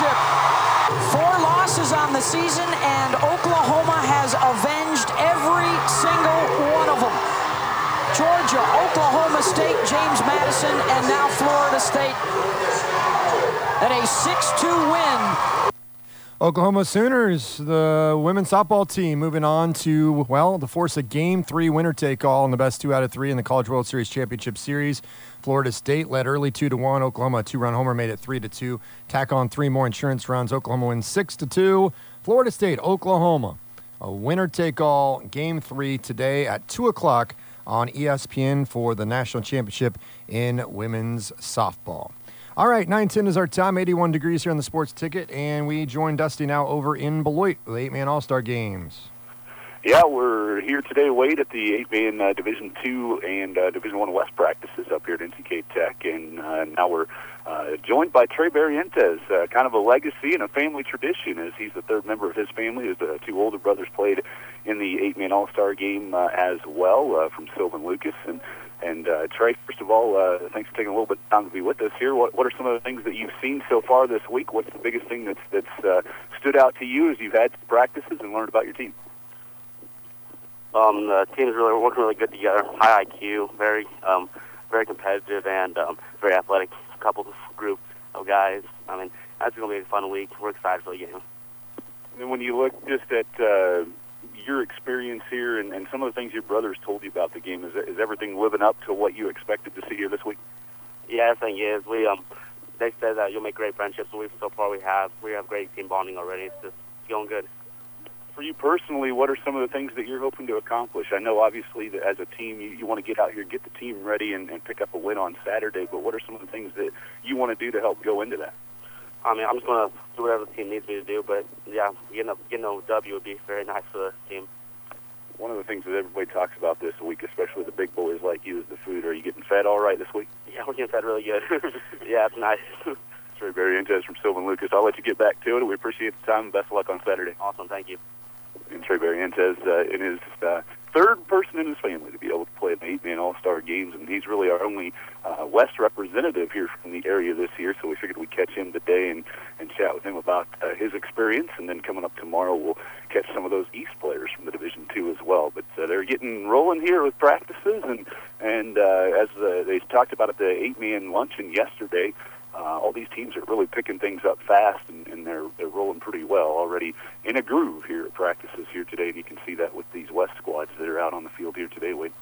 championship. 4 losses on the season, and Oklahoma has avenged every single one of them. Georgia, Oklahoma State, James Madison, and now Florida State. And a 6-2 win. Oklahoma Sooners, the women's softball team, moving on to, well, to force a Game 3 winner-take-all in the best 2 out of 3 in the College World Series Championship Series. Florida State led early 2-1. Oklahoma, a 2-run homer, made it 3-2. Tack on 3 more insurance runs. Oklahoma wins 6-2. Florida State, Oklahoma, a winner-take-all Game 3 today at 2 o'clock on ESPN for the national championship in women's softball. All right, 9:10 is our time, 81 degrees here on the Sports Ticket, and we join Dusty now over in Beloit with the 8-man All-Star Games. Yeah, we're here today, Wade, at the 8-man Division II and Division I West practices up here at NCK Tech, and now we're joined by Trey Barrientos, kind of a legacy and a family tradition, as he's the 3rd member of his family. His 2 older brothers played in the 8-man All-Star Game as well, from Sylvan Lucas. And Trey, first of all, thanks for taking a little bit of time to be with us here. What are some of the things that you've seen so far this week? What's the biggest thing that's stood out to you as you've had practices and learned about your team? The team's really working really good together. High IQ, very competitive, and very athletic group of guys. I mean, that's going to be a fun week. We're excited for the game. And when you look just at your experience here and some of the things your brothers told you about the game, is everything living up to what you expected to see here this week? Yeah, everything is. They said that you'll make great friendships. So far we have great team bonding already. It's just going good. For you personally, what are some of the things that you're hoping to accomplish? I know, obviously, that as a team, you want to get out here, get the team ready, and pick up a win on Saturday, but what are some of the things that you want to do to help go into that? I mean, I'm just going to do whatever the team needs me to do, but, yeah, getting a W would be very nice for the team. One of the things that everybody talks about this week, especially the big boys like you, is the food. Are you getting fed all right this week? Yeah, we're getting fed really good. Yeah, it's nice. Trey Barrientos from Sylvan Lucas. I'll let you get back to it. We appreciate the time. Best of luck on Saturday. Awesome. Thank you. And Trey Barrientos in his 3rd person in his family to be able to play in the 8-man All-Star Games, and he's really our only West representative here from the area this year, so we figured we'd catch him today and chat with him about his experience, and then coming up tomorrow we'll catch some of those East players from the Division II as well. But they're getting rolling here with practices, and as they talked about at the 8-man luncheon yesterday, all these teams are really picking things up fast, and they're rolling pretty well already in a groove here at practices here today, and you can see that with these West squads that are out on the field here today, Wade.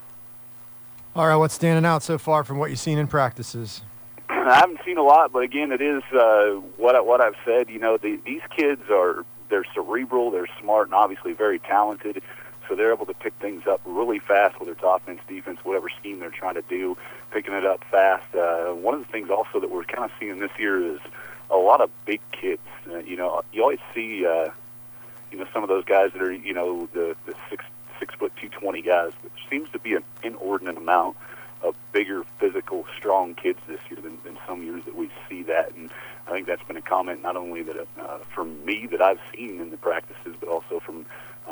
All right, what's standing out so far from what you've seen in practices? I haven't seen a lot, but again, it is what I've said. You know, these kids they're cerebral, they're smart, and obviously very talented. So they're able to pick things up really fast, whether it's offense, defense, whatever scheme they're trying to do, picking it up fast. One of the things also that we're kind of seeing this year is a lot of big kids. You always see, some of those guys that are, the 6 foot 220 guys, which seems to be an inordinate amount of bigger, physical, strong kids this year than some years that we see that. And I think that's been a comment not only that from me that I've seen in the practices, but also from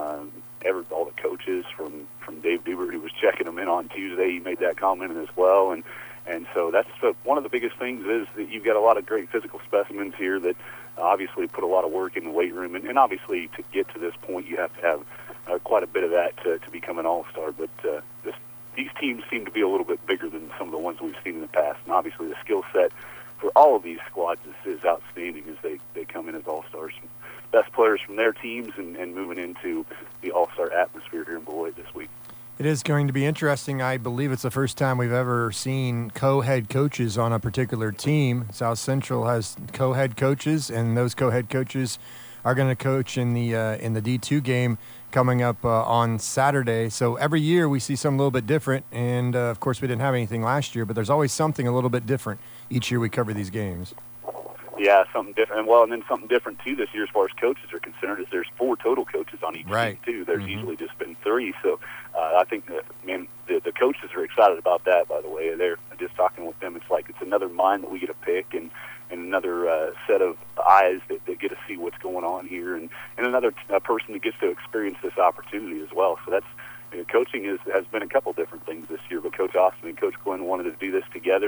all the coaches, from Dave Dubert, who was checking them in on Tuesday. He made that comment as well, and so that's one of the biggest things is that you've got a lot of great physical specimens here that obviously put a lot of work in the weight room, and obviously to get to this point you have to have quite a bit of that to become an all-star, but these teams seem to be a little bit bigger than some of the ones we've seen in the past, and obviously the skill set for all of these squads is outstanding as they come in as all-stars. Best players from their teams and moving into the all-star atmosphere here in Beloit this week. It is going to be interesting. I believe it's the first time we've ever seen co-head coaches on a particular team. South Central has co-head coaches, and those co-head coaches are going to coach in the D2 game coming up on Saturday. So every year we see something a little bit different, and of course we didn't have anything last year, but there's always something a little bit different each year we cover these games. Yeah, something different. Well, and then something different, too, this year as far as coaches are concerned is there's 4 total coaches on each team, too. There's usually just been 3. So I think, the coaches are excited about that, by the way. They're just talking with them. It's like it's another mind that we get to pick and another set of eyes that get to see what's going on here and another person that gets to experience this opportunity as well. So that's coaching has been a couple different things this year, but Coach Austin and Coach Glenn wanted to do this together.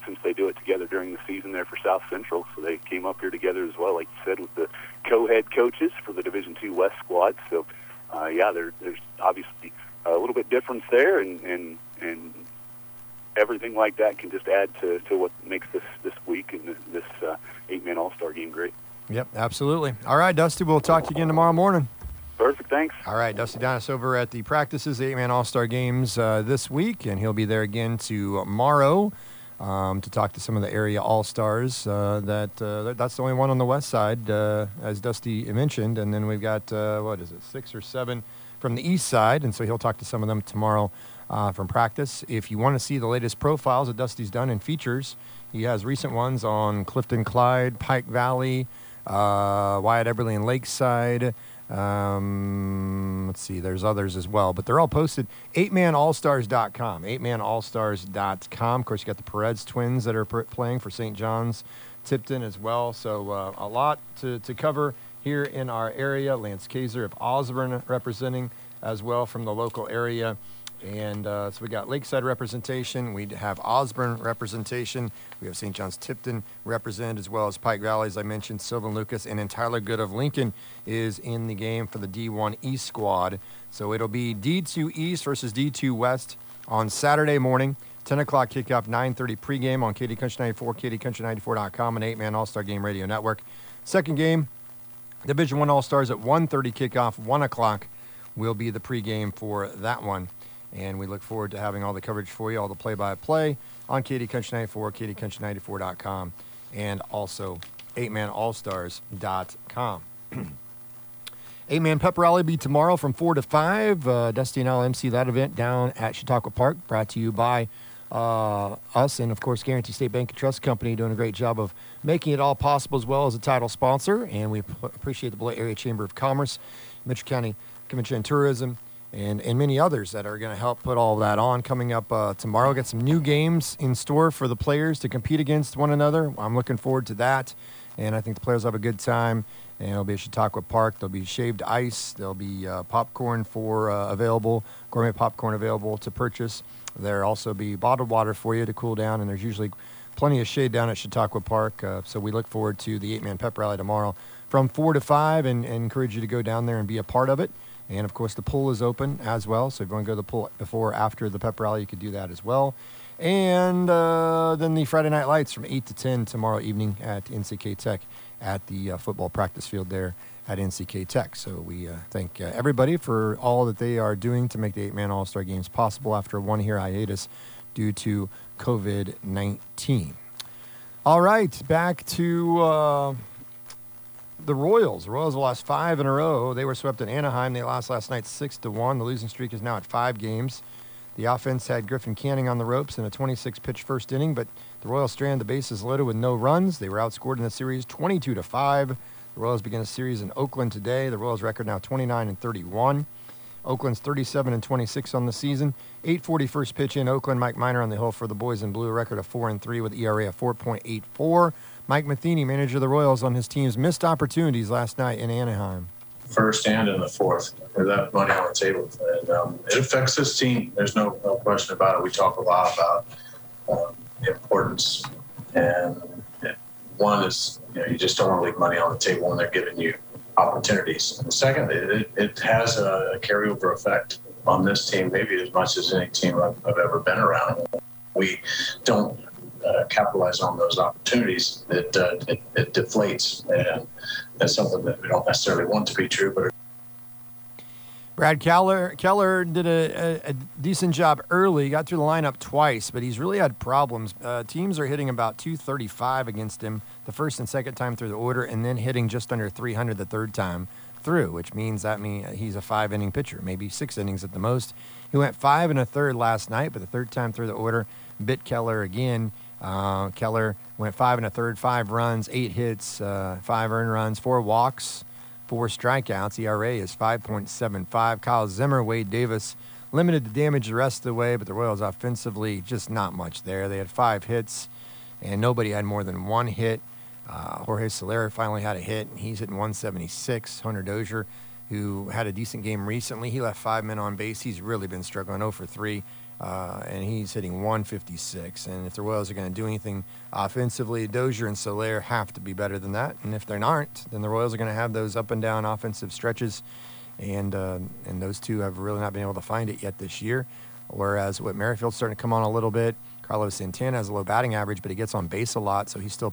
since they do it together during the season there for South Central. So they came up here together as well, like you said, with the co-head coaches for the Division II West squad. So, there's obviously a little bit difference there, and everything like that can just add to what makes this week and this 8-man All-Star game great. Yep, absolutely. All right, Dusty, we'll talk to you again tomorrow morning. Perfect, thanks. All right, Dusty Donis over at the practices, 8-man All-Star games this week, and he'll be there again tomorrow to talk to some of the area All-Stars. That's the only one on the west side, as Dusty mentioned, and then we've got, 6 or 7 from the east side, and so he'll talk to some of them tomorrow from practice. If you want to see the latest profiles that Dusty's done and features, he has recent ones on Clifton Clyde, Pike Valley, Wyatt Eberly and Lakeside. Let's see, there's others as well, but they're all posted. 8manallstars.com, 8manallstars.com. Of course, you got the Perez twins that are playing for St. John's Tipton as well. So a lot to cover here in our area. Lance Kaiser of Osborne representing as well from the local area. And so we got Lakeside representation. We have Osborne representation. We have St. John's Tipton represented, as well as Pike Valley, as I mentioned, Sylvan Lucas, and then Tyler Good of Lincoln is in the game for the D1 East squad. So it'll be D2 East versus D2 West on Saturday morning, 10 o'clock kickoff, 9:30 pregame on KD Country 94, KDCountry94.com, and 8-man All-Star Game Radio Network. Second game, Division I All-Stars at 1:30 kickoff, 1 o'clock will be the pregame for that one. And we look forward to having all the coverage for you, all the play-by-play on KD Country 94, KDCountry94.com, and also 8manallstars.com. 8-man pep rally be tomorrow from 4 to 5. Dusty and I'll MC that event down at Chautauqua Park, brought to you by us and, of course, Guarantee State Bank and Trust Company, doing a great job of making it all possible, as well as a title sponsor. And we appreciate the Beloit Area Chamber of Commerce, Mitchell County Convention and Tourism, and many others that are going to help put all of that on. Coming up tomorrow, got some new games in store for the players to compete against one another. I'm looking forward to that, and I think the players will have a good time. And it'll be at Chautauqua Park. There'll be shaved ice. There'll be popcorn available, gourmet popcorn available to purchase. There'll also be bottled water for you to cool down, and there's usually plenty of shade down at Chautauqua Park. So we look forward to the 8-man pep rally tomorrow from 4 to 5, and encourage you to go down there and be a part of it. And, of course, the pool is open as well. So if you want to go to the pool before or after the pep rally, you could do that as well. And then the Friday Night Lights from 8 to 10 tomorrow evening at NCK Tech at the football practice field there at NCK Tech. So we thank everybody for all that they are doing to make the 8-man All-Star Games possible after a one-year hiatus due to COVID-19. All right, back to the Royals. The Royals lost 5 in a row. They were swept in Anaheim. They lost last night 6-1. The losing streak is now at 5 games. The offense had Griffin Canning on the ropes in a 26-pitch first inning, but the Royals stranded the bases loaded with no runs. They were outscored in the series 22-5. The Royals begin a series in Oakland today. The Royals record now 29-31. Oakland's 37-26 on the season. 8:40 first pitch in Oakland. Mike Minor on the hill for the Boys in Blue. A record of 4-3 with ERA of 4.84. Mike Matheny, manager of the Royals, on his team's missed opportunities last night in Anaheim. First and in the fourth, with that money on the table, and it affects this team. There's no question about it. We talk a lot about the importance, and one is you just don't want to leave money on the table when they're giving you opportunities. And second, it has a carryover effect on this team, maybe as much as any team I've ever been around. We don't capitalize on those opportunities. It deflates, and that's something that we don't necessarily want to be true. But Brad Keller did a decent job early. Got through the lineup twice, but he's really had problems. Teams are hitting about 235 against him the first and second time through the order, and then hitting just under 300 the third time through, which means he's a 5-inning pitcher, maybe 6 innings at the most. He went 5 1/3 last night, but the third time through the order bit Keller again. Keller went 5 1/3, 5 runs, 8 hits, 5 earned runs, 4 walks, 4 strikeouts. ERA is 5.75. Kyle Zimmer, Wade Davis limited the damage the rest of the way, but the Royals offensively just not much there. They had 5 hits, and nobody had more than 1 hit. Jorge Soler finally had a hit, and he's hitting 176. Hunter Dozier, who had a decent game recently, he left 5 men on base. He's really been struggling 0 for 3 and he's hitting 156. And if the Royals are going to do anything offensively, Dozier and Soler have to be better than that. And if they aren't, then the Royals are going to have those up and down offensive stretches, and those two have really not been able to find it yet this year. Whereas Whit Merrifield's starting to come on a little bit. Carlos Santana has a low batting average, but he gets on base a lot, so he's still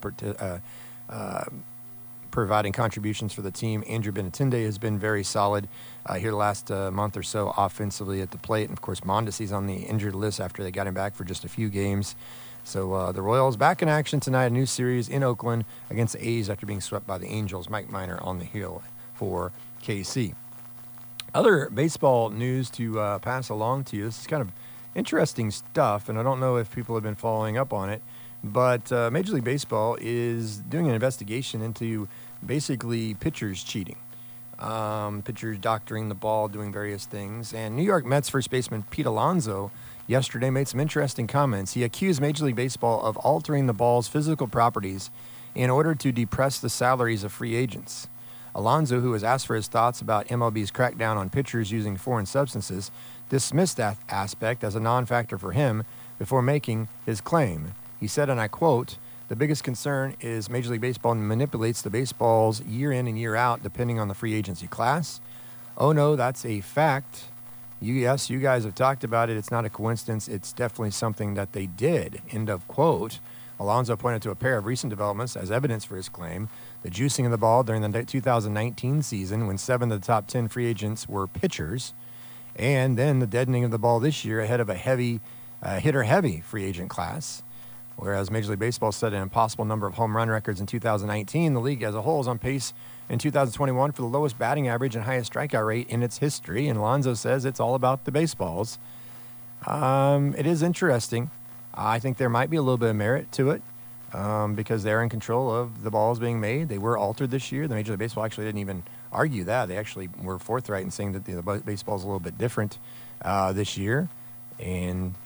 providing contributions for the team. Andrew Benintendi has been very solid here the last month or so offensively at the plate. And, of course, Mondesi's on the injured list after they got him back for just a few games. So the Royals back in action tonight, a new series in Oakland against the A's after being swept by the Angels. Mike Minor on the hill for KC. Other baseball news to pass along to you. This is kind of interesting stuff, and I don't know if people have been following up on it, but Major League Baseball is doing an investigation into basically pitchers cheating. Pitchers doctoring the ball, doing various things. And New York Mets first baseman Pete Alonso yesterday made some interesting comments. He accused Major League Baseball of altering the ball's physical properties in order to depress the salaries of free agents. Alonso, who was asked for his thoughts about MLB's crackdown on pitchers using foreign substances, dismissed that aspect as a non-factor for him before making his claim. He said, and I quote, "The biggest concern is Major League Baseball manipulates the baseballs year in and year out depending on the free agency class. Oh, no, that's a fact. Yes, you guys have talked about it. It's not a coincidence. It's definitely something that they did." End of quote. Alonso pointed to a pair of recent developments as evidence for his claim. The juicing of the ball during the 2019 season when 7 of the top 10 free agents were pitchers, and then the deadening of the ball this year ahead of a hitter-heavy free agent class. Whereas Major League Baseball set an impossible number of home run records in 2019, the league as a whole is on pace in 2021 for the lowest batting average and highest strikeout rate in its history. And Alonso says it's all about the baseballs. It is interesting. I think there might be a little bit of merit to it because they're in control of the balls being made. They were altered this year. The Major League Baseball actually didn't even argue that. They actually were forthright in saying that the baseball is a little bit different this year. And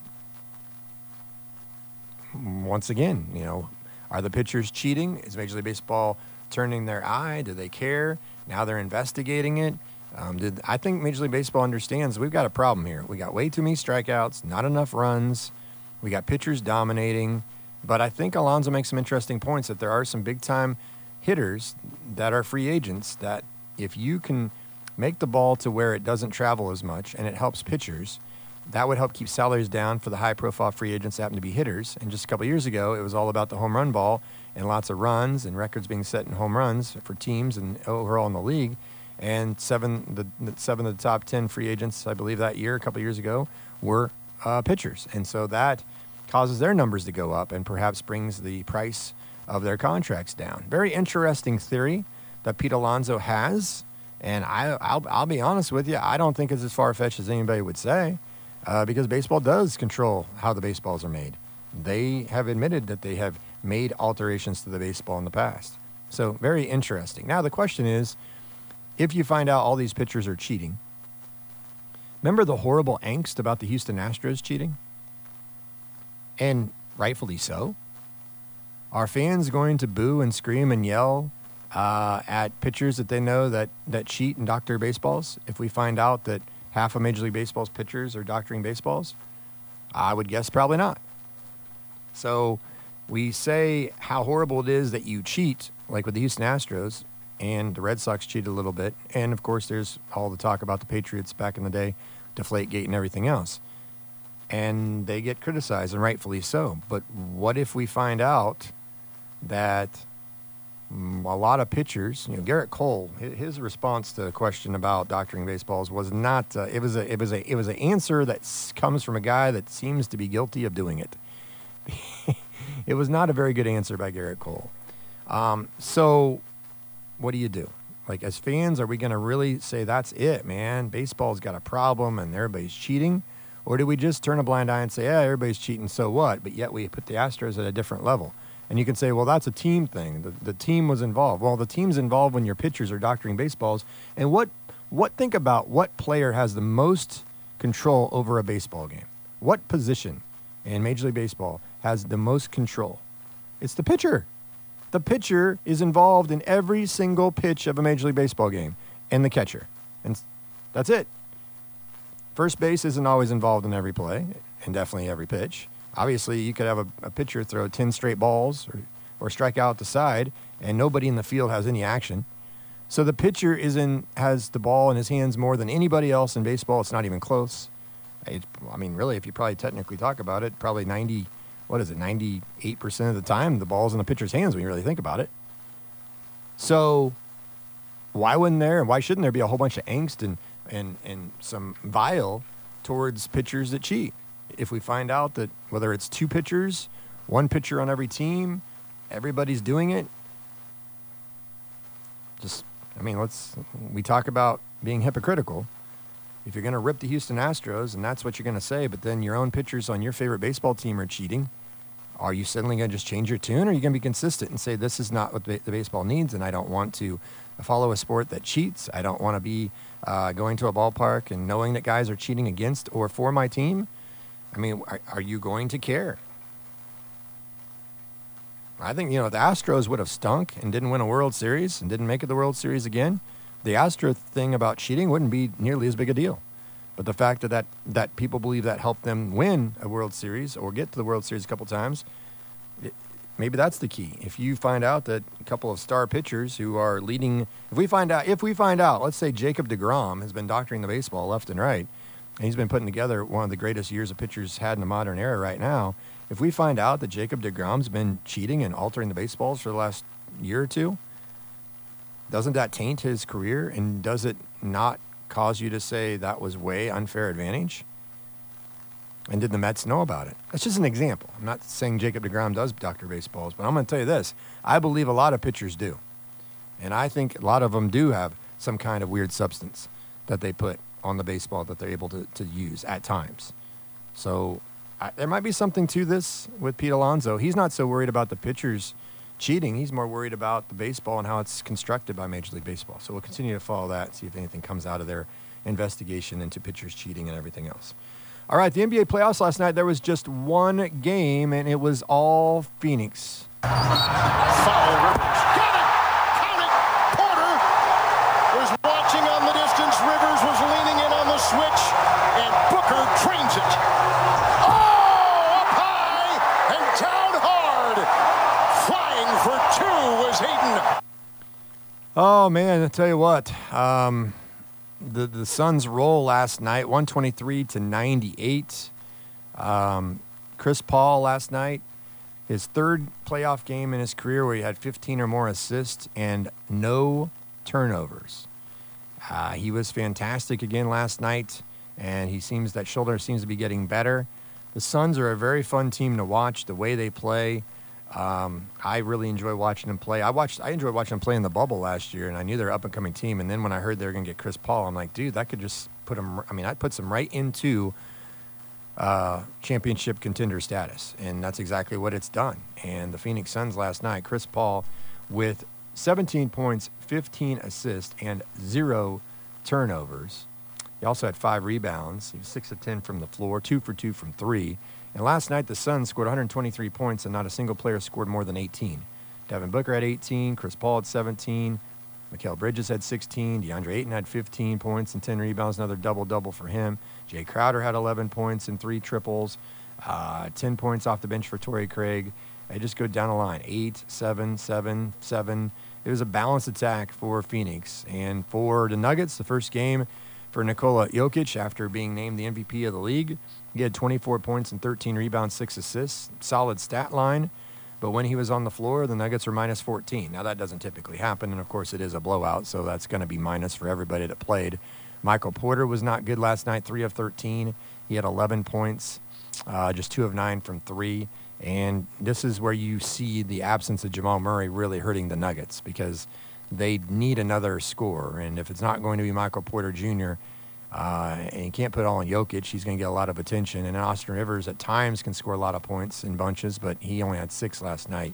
once again, are the pitchers cheating? Is Major League Baseball turning their eye? Do they care? Now they're investigating it. I think Major League Baseball understands we've got a problem here. We got way too many strikeouts, not enough runs. We got pitchers dominating. But I think Alonso makes some interesting points that there are some big-time hitters that are free agents that if you can make the ball to where it doesn't travel as much and it helps pitchers, that would help keep salaries down for the high-profile free agents that happen to be hitters. And just a couple years ago, it was all about the home run ball and lots of runs and records being set in home runs for teams and overall in the league. And 7 of the top 10 free agents, I believe that year, a couple years ago, were pitchers. And so that causes their numbers to go up and perhaps brings the price of their contracts down. Very interesting theory that Pete Alonso has. And I'll be honest with you, I don't think it's as far-fetched as anybody would say. Because baseball does control how the baseballs are made. They have admitted that they have made alterations to the baseball in the past. So very interesting. Now the question is, if you find out all these pitchers are cheating, remember the horrible angst about the Houston Astros cheating? And rightfully so. Are fans going to boo and scream and yell at pitchers that they know that cheat and doctor baseballs if we find out that half of Major League Baseball's pitchers are doctoring baseballs? I would guess probably not. So we say how horrible it is that you cheat, like with the Houston Astros, and the Red Sox cheated a little bit. And, of course, there's all the talk about the Patriots back in the day, Deflategate and everything else. And they get criticized, and rightfully so. But what if we find out that a lot of pitchers, Garrett Cole, his response to the question about doctoring baseballs was not. It was an answer that comes from a guy that seems to be guilty of doing it. It was not a very good answer by Garrett Cole. So, what do? Like, as fans, are we going to really say that's it, man? Baseball's got a problem and everybody's cheating, or do we just turn a blind eye and say, yeah, everybody's cheating, so what? But yet we put the Astros at a different level. And you can say, well, that's a team thing. The team was involved. Well, the team's involved when your pitchers are doctoring baseballs. And think about what player has the most control over a baseball game. What position in Major League Baseball has the most control? It's the pitcher. The pitcher is involved in every single pitch of a Major League Baseball game, and the catcher. And that's it. First base isn't always involved in every play. and definitely every pitch. Obviously, you could have a pitcher throw 10 straight balls or strike out the side, and nobody in the field has any action. So the pitcher has the ball in his hands more than anybody else in baseball. It's not even close. Really, if you probably technically talk about it, probably 98% of the time, the ball's in the pitcher's hands when you really think about it. So why shouldn't there be a whole bunch of angst and some vile towards pitchers that cheat? If we find out that whether it's 2 pitchers, 1 pitcher on every team, everybody's doing it, we talk about being hypocritical. If you're going to rip the Houston Astros, and that's what you're going to say, but then your own pitchers on your favorite baseball team are cheating, are you suddenly going to just change your tune, or are you going to be consistent and say, this is not what the baseball needs, and I don't want to follow a sport that cheats. I don't want to be going to a ballpark and knowing that guys are cheating against or for my team. Are you going to care? I think, if the Astros would have stunk and didn't win a World Series and didn't make it the World Series again, the Astro thing about cheating wouldn't be nearly as big a deal. But the fact that people believe that helped them win a World Series or get to the World Series a couple times, maybe that's the key. If you find out that a couple of star pitchers who are leading, if we find out, let's say Jacob deGrom has been doctoring the baseball left and right, and he's been putting together one of the greatest years a pitcher's had in the modern era right now. If we find out that Jacob deGrom's been cheating and altering the baseballs for the last year or two, doesn't that taint his career? And does it not cause you to say that was way unfair advantage? And did the Mets know about it? That's just an example. I'm not saying Jacob deGrom does doctor baseballs, but I'm going to tell you this. I believe a lot of pitchers do. And I think a lot of them do have some kind of weird substance that they put on the baseball that they're able to use at times. So there might be something to this with Pete Alonso. He's not so worried about the pitchers cheating. He's more worried about the baseball and how it's constructed by Major League Baseball. So we'll continue to follow that, see if anything comes out of their investigation into pitchers cheating and everything else. All right, the NBA playoffs last night, there was just one game, and it was all Phoenix. Foul, Rivers. Got it! Count it! Porter was watching on the distance. Rivers was leaning in on the switch, and Booker trains it. Oh, up high and down hard. Flying for 2 was Hayden. Oh, man, I'll tell you what. The Suns' roll last night, 123-98. Chris Paul last night, his 3rd playoff game in his career where he had 15 or more assists and no turnovers. He was fantastic again last night, and that shoulder seems to be getting better. The Suns are a very fun team to watch, the way they play. I really enjoy watching them play. I enjoyed watching them play in the bubble last year, and I knew they were an up-and-coming team. And then when I heard they were going to get Chris Paul, I'm like, dude, that could just put them. That puts them right into championship contender status, and that's exactly what it's done. And the Phoenix Suns last night, Chris Paul with 17 points, 15 assists, and 0 turnovers. He also had 5 rebounds. He was 6 of 10 from the floor, 2 for 2 from 3. And last night, the Suns scored 123 points, and not a single player scored more than 18. Devin Booker had 18, Chris Paul had 17, Mikal Bridges had 16, DeAndre Ayton had 15 points and 10 rebounds, another double-double for him. Jay Crowder had 11 points and 3 triples, 10 points off the bench for Torrey Craig. They just go down the line, 8, 7, 7, 7. It was a balanced attack for Phoenix. And for the Nuggets, the first game for Nikola Jokic after being named the MVP of the league, he had 24 points and 13 rebounds, 6 assists. Solid stat line. But when he was on the floor, the Nuggets were minus 14. Now, that doesn't typically happen, and, of course, it is a blowout, so that's going to be minus for everybody that played. Michael Porter was not good last night, 3 of 13. He had 11 points, just 2 of 9 from 3. And this is where you see the absence of Jamal Murray really hurting the Nuggets because they need another scorer. And if it's not going to be Michael Porter Jr., and you can't put it all on Jokic, he's going to get a lot of attention. And Austin Rivers at times can score a lot of points in bunches, but he only had 6 last night.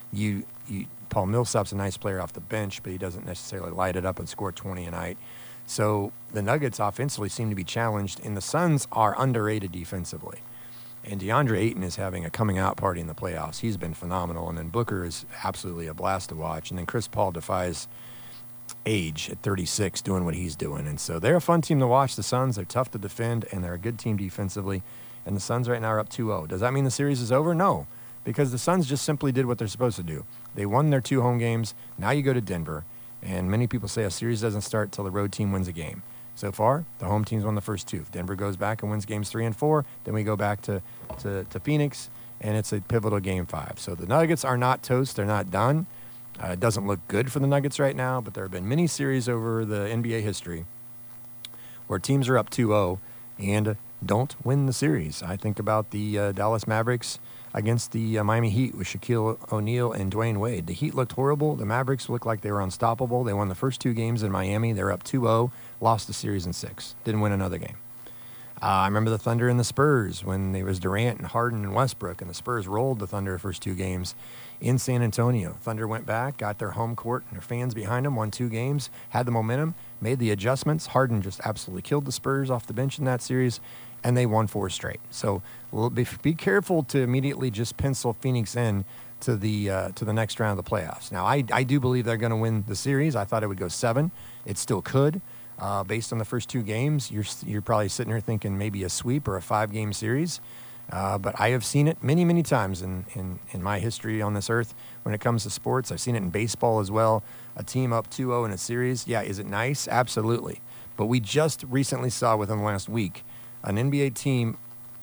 Paul Millsap's a nice player off the bench, but he doesn't necessarily light it up and score 20 a night. So the Nuggets offensively seem to be challenged, and the Suns are underrated defensively. And DeAndre Ayton is having a coming-out party in the playoffs. He's been phenomenal. And then Booker is absolutely a blast to watch. And then Chris Paul defies age at 36 doing what he's doing. And so they're a fun team to watch, the Suns. They're tough to defend, and they're a good team defensively. and the Suns right now are up 2-0. Does that mean the series is over? No, because the Suns just simply did what they're supposed to do. They won their 2 home games. Now you go to Denver, and many people say a series doesn't start till the road team wins a game. So far, the home team's won the first 2. If Denver goes back and wins games 3 and 4, then we go back to Phoenix, and it's a pivotal game 5. So the Nuggets are not toast. They're not done. It doesn't look good for the Nuggets right now, but there have been many series over the NBA history where teams are up 2-0 and don't win the series. I think about the Dallas Mavericks against the Miami Heat with Shaquille O'Neal and Dwayne Wade. The Heat looked horrible. The Mavericks looked like they were unstoppable. They won the first 2 games in Miami. They're up 2-0, lost the series in 6. Didn't win another game. I remember the Thunder and the Spurs when there was Durant and Harden and Westbrook, and the Spurs rolled the Thunder the first 2 games in San Antonio. Thunder went back, got their home court and their fans behind them, won 2 games, had the momentum, made the adjustments. Harden just absolutely killed the Spurs off the bench in that series, and they won 4 straight. So be careful to immediately just pencil Phoenix in to the next round of the playoffs. Now, I do believe they're going to win the series. I thought it would go 7. It still could. Based on the first 2 games, you're probably sitting here thinking maybe a sweep or a 5-game series. But I have seen it many, many times in my history on this earth when it comes to sports. I've seen it in baseball as well. A team up 2-0 in a series. Yeah, is it nice? Absolutely. But we just recently saw within the last week an NBA team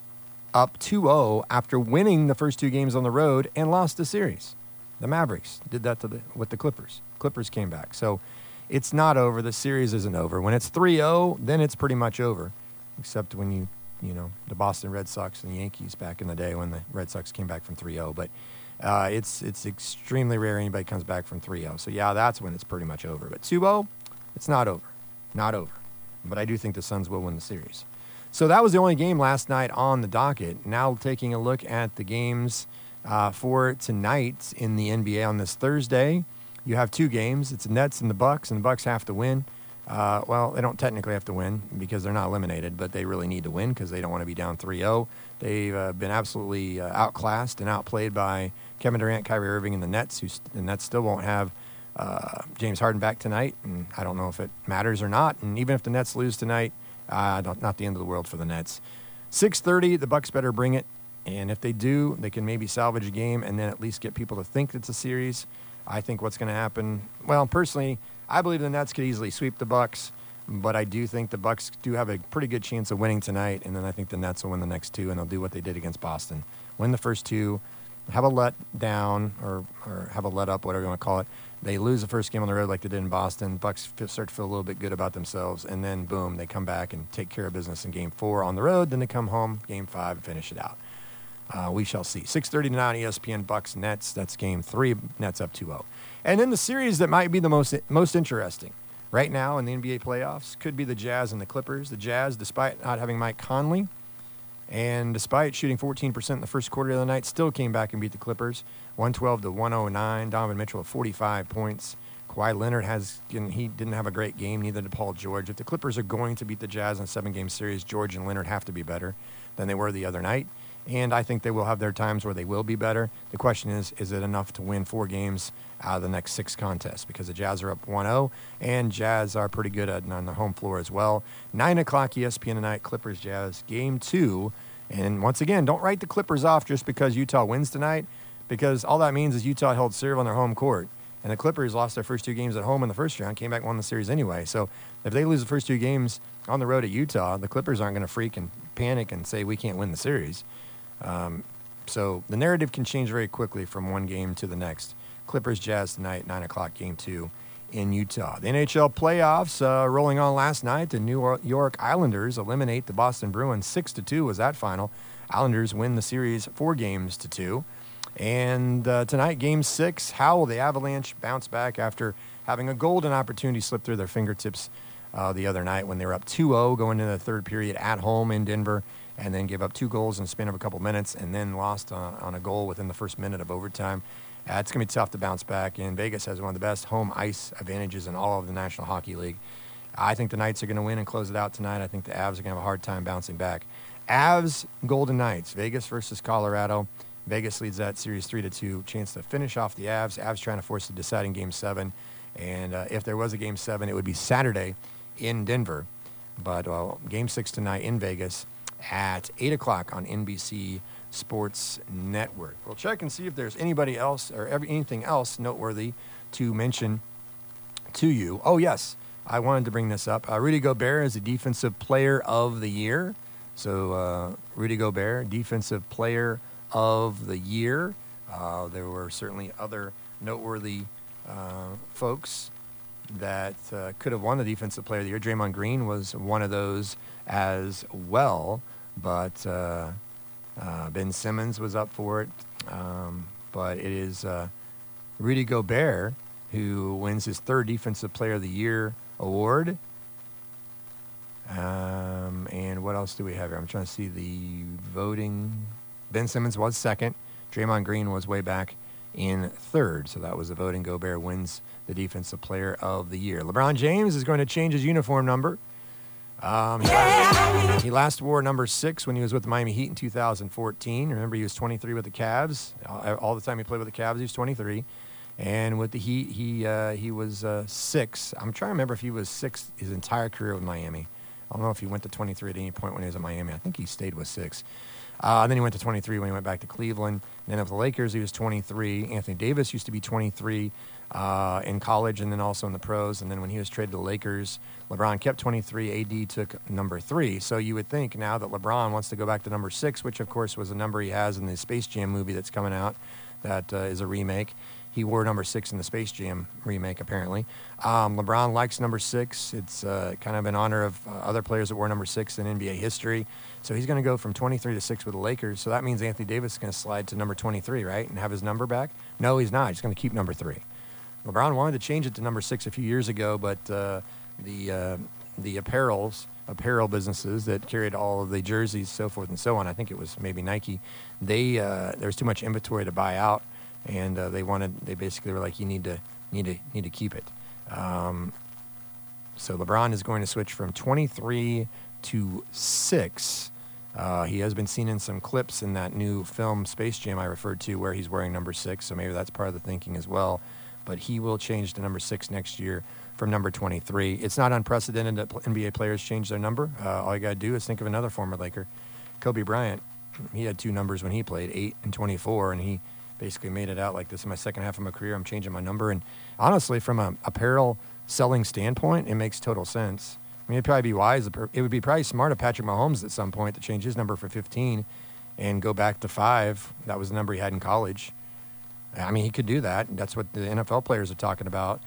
up 2-0 after winning the first 2 games on the road and lost the series. The Mavericks did that with the Clippers. Clippers came back. So it's not over. The series isn't over. When it's 3-0, then it's pretty much over, except when the Boston Red Sox and the Yankees back in the day when the Red Sox came back from 3-0. But it's extremely rare anybody comes back from 3-0. So, yeah, that's when it's pretty much over. But 2-0, it's not over. Not over. But I do think the Suns will win the series. So that was the only game last night on the docket. Now taking a look at the games for tonight in the NBA on this Thursday. You have 2 games. It's the Nets and the Bucks have to win. Well, they don't technically have to win because they're not eliminated, but they really need to win because they don't want to be down 3-0. They've been absolutely outclassed and outplayed by Kevin Durant, Kyrie Irving, and the Nets, the Nets still won't have James Harden back tonight, and I don't know if it matters or not. And even if the Nets lose tonight, not the end of the world for the Nets. 6:30, the Bucks better bring it, and if they do, they can maybe salvage a game and then at least get people to think it's a series. I think what's going to happen, well, personally, I believe the Nets could easily sweep the Bucks, but I do think the Bucks do have a pretty good chance of winning tonight, and then I think the Nets will win the next 2, and they'll do what they did against Boston. Win the first 2, have a let down or have a let up, whatever you want to call it. They lose the first game on the road like they did in Boston. Bucks start to feel a little bit good about themselves, and then, boom, they come back and take care of business in Game 4 on the road. Then they come home, Game 5, and finish it out. We shall see. 6:30 tonight, ESPN, Bucks, Nets. That's Game 3. Nets up 2-0. And then the series that might be the most interesting right now in the NBA playoffs could be the Jazz and the Clippers. The Jazz, despite not having Mike Conley, and despite shooting 14% in the first quarter of the night, still came back and beat the Clippers, 112-109. Donovan Mitchell with 45 points. Kawhi Leonard he didn't have a great game, neither did Paul George. If the Clippers are going to beat the Jazz in a 7-game series, George and Leonard have to be better than they were the other night. And I think they will have their times where they will be better. The question is it enough to win 4 games out of the next 6 contests? Because the Jazz are up 1-0, and Jazz are pretty good on the home floor as well. 9 o'clock ESPN tonight, Clippers, Jazz, Game 2. And once again, don't write the Clippers off just because Utah wins tonight, because all that means is Utah held serve on their home court. And the Clippers lost their first 2 games at home in the first round, came back and won the series anyway. So if they lose the first 2 games on the road at Utah, the Clippers aren't going to freak and panic and say we can't win the series. So the narrative can change very quickly from one game to the next. Clippers, Jazz tonight, 9 o'clock, Game 2 in Utah. The NHL playoffs rolling on last night. The New York Islanders eliminate the Boston Bruins. 6-2 was that final. Islanders win the series 4-2. And tonight, Game 6, how will the Avalanche bounce back after having a golden opportunity slip through their fingertips the other night when they were up 2-0 going into the third period at home in Denver, and then gave up 2 goals in the span of a couple minutes and then lost on a goal within the first minute of overtime. It's going to be tough to bounce back, and Vegas has one of the best home ice advantages in all of the National Hockey League. I think the Knights are going to win and close it out tonight. I think the Avs are going to have a hard time bouncing back. Avs, Golden Knights, Vegas versus Colorado. Vegas leads that series 3-2. Chance to finish off the Avs. Avs trying to force a deciding Game 7. And if there was a Game 7, it would be Saturday in Denver. But Game 6 tonight in Vegas. at 8 o'clock on NBC Sports Network. We'll check and see if there's anybody else or anything else noteworthy to mention to you. Oh, yes, I wanted to bring this up. Rudy Gobert is the Defensive Player of the Year. So Rudy Gobert, Defensive Player of the Year. There were certainly other noteworthy folks that could have won the Defensive Player of the Year. Draymond Green was one of those as well, but Ben Simmons was up for it. But it is Rudy Gobert who wins his third Defensive Player of the Year award. And what else do we have here? I'm trying to see the voting. Ben Simmons was second. Draymond Green was way back in third. So that was the voting. Gobert wins the Defensive Player of the Year. LeBron James is going to change his uniform number. He last wore number 6 when he was with the Miami Heat in 2014. Remember, he was 23 with the Cavs. All the time he played with the Cavs, he was 23. And with the Heat, he was 6. I'm trying to remember if he was 6 his entire career with Miami. I don't know if he went to 23 at any point when he was in Miami. I think he stayed with 6. And then he went to 23 when he went back to Cleveland. And then with the Lakers, he was 23. Anthony Davis used to be 23 in college and then also in the pros. And then when he was traded to the Lakers, LeBron kept 23. AD took number 3. So you would think now that LeBron wants to go back to number 6, which, of course, was a number he has in the Space Jam movie that's coming out. That is a remake. He wore number 6 in the Space Jam remake, apparently. LeBron likes number 6. It's kind of in honor of other players that wore number 6 in NBA history. So he's going to go from 23 to 6 with the Lakers. So that means Anthony Davis is going to slide to number 23, right, and have his number back? No, he's not. He's going to keep number 3. LeBron wanted to change it to number 6 a few years ago, but the apparel businesses that carried all of the jerseys, so forth and so on, I think it was maybe Nike, there was too much inventory to buy out. And they basically were like, you need to keep it. So LeBron is going to switch from 23 to 6. He has been seen in some clips in that new film Space Jam I referred to where he's wearing number 6. So maybe that's part of the thinking as well. But he will change to number 6 next year from number 23. It's not unprecedented that NBA players change their number. All you got to do is think of another former Laker, Kobe Bryant. He had 2 numbers when he played, 8 and 24, and he basically made it out like this in my second half of my career. I'm changing my number. And honestly, from an apparel selling standpoint, it makes total sense. I mean, it'd probably be wise. It would be probably smart of Patrick Mahomes at some point to change his number for 15 and go back to 5. That was the number he had in college. I mean, he could do that. That's what the NFL players are talking about,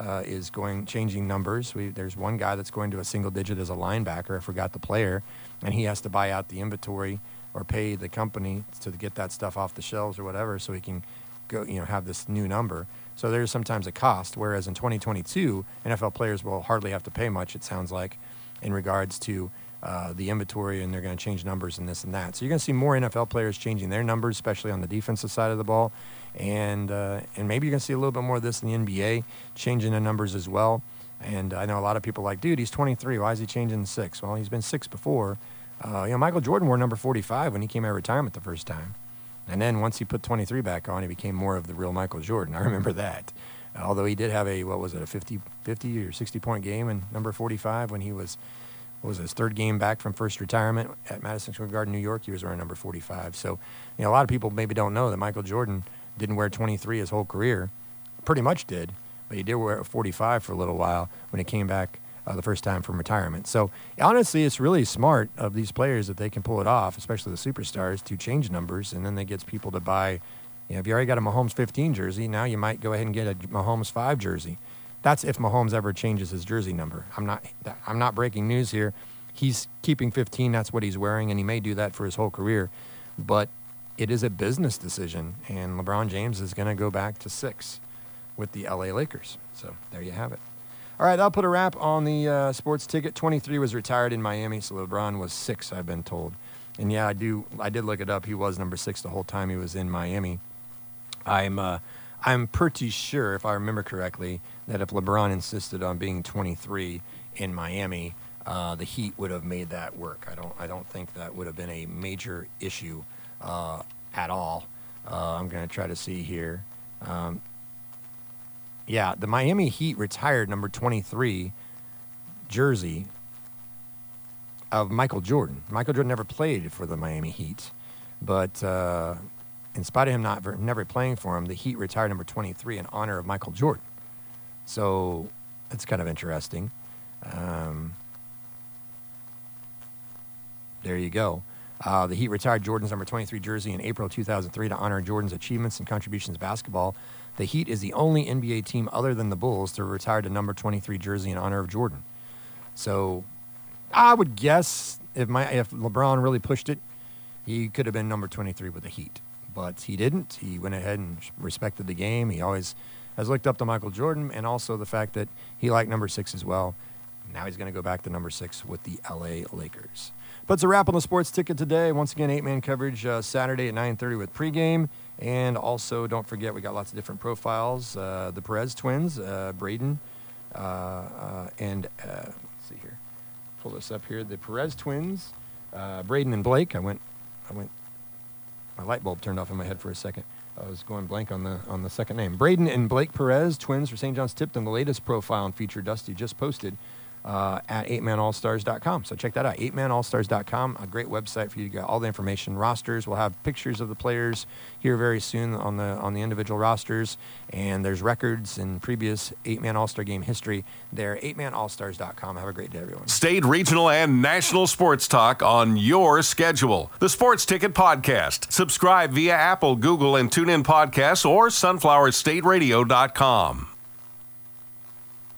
is changing numbers. There's one guy that's going to a single digit as a linebacker. I forgot the player. And he has to buy out the inventory or pay the company to get that stuff off the shelves or whatever so he can go, have this new number. So there's sometimes a cost, whereas in 2022, NFL players will hardly have to pay much, it sounds like, in regards to the inventory, and they're going to change numbers and this and that. So you're going to see more NFL players changing their numbers, especially on the defensive side of the ball. And maybe you're going to see a little bit more of this in the NBA, changing the numbers as well. And I know a lot of people are like, dude, he's 23. Why is he changing 6? Well, he's been 6 before. Michael Jordan wore number 45 when he came out of retirement the first time. And then once he put 23 back on, he became more of the real Michael Jordan. I remember that. Although he did have a 50 or 60-point game in number 45 when he was his 3rd game back from first retirement at Madison Square Garden, New York. He was wearing number 45. So, a lot of people maybe don't know that Michael Jordan didn't wear 23 his whole career. Pretty much did. But he did wear 45 for a little while when he came back the first time from retirement. So honestly, it's really smart of these players that they can pull it off, especially the superstars, to change numbers, and then they get people to buy. If you already got a Mahomes 15 jersey, now you might go ahead and get a Mahomes 5 jersey. That's if Mahomes ever changes his jersey number. I'm not breaking news here. He's keeping 15. That's what he's wearing, and he may do that for his whole career. But it is a business decision, and LeBron James is going to go back to 6 with the LA Lakers. So there you have it. All right, I'll put a wrap on the sports ticket. 23 was retired in Miami, so LeBron was 6, I've been told. And yeah, I did look it up. He was number 6 the whole time he was in Miami. I'm pretty sure, if I remember correctly, that if LeBron insisted on being 23 in Miami, the Heat would have made that work. I don't think that would have been a major issue at all. I'm going to try to see here. Yeah, the Miami Heat retired number 23 jersey of Michael Jordan. Michael Jordan never played for the Miami Heat, but in spite of him never playing for him, the Heat retired number 23 in honor of Michael Jordan. So it's kind of interesting. There you go. The Heat retired Jordan's number 23 jersey in April 2003 to honor Jordan's achievements and contributions to basketball. The Heat is the only NBA team other than the Bulls to retire the number 23 jersey in honor of Jordan. So I would guess if LeBron really pushed it, he could have been number 23 with the Heat. But he didn't. He went ahead and respected the game. He always has looked up to Michael Jordan, and also the fact that he liked number 6 as well. Now he's going to go back to number 6 with the LA Lakers. But it's a wrap on the Sports Ticket today. Once again, 8-man coverage Saturday at 9:30 with pregame. And also, don't forget, we got lots of different profiles. The Perez twins, Braden, and let's see here. Pull this up here. The Perez twins, Braden and Blake. I went. My light bulb turned off in my head for a second. I was going blank on the second name. Braden and Blake Perez, twins for St. John's Tipton. The latest profile and feature Dusty just posted at 8manallstars.com. So check that out, 8manallstars.com, a great website for you to get all the information. Rosters, we'll have pictures of the players here very soon on the individual rosters, and there's records and previous 8-man All-Star game history there, 8manallstars.com. Have a great day, everyone. State, regional, and national sports talk on your schedule. The Sports Ticket Podcast. Subscribe via Apple, Google, and TuneIn Podcasts or sunflowerstateradio.com.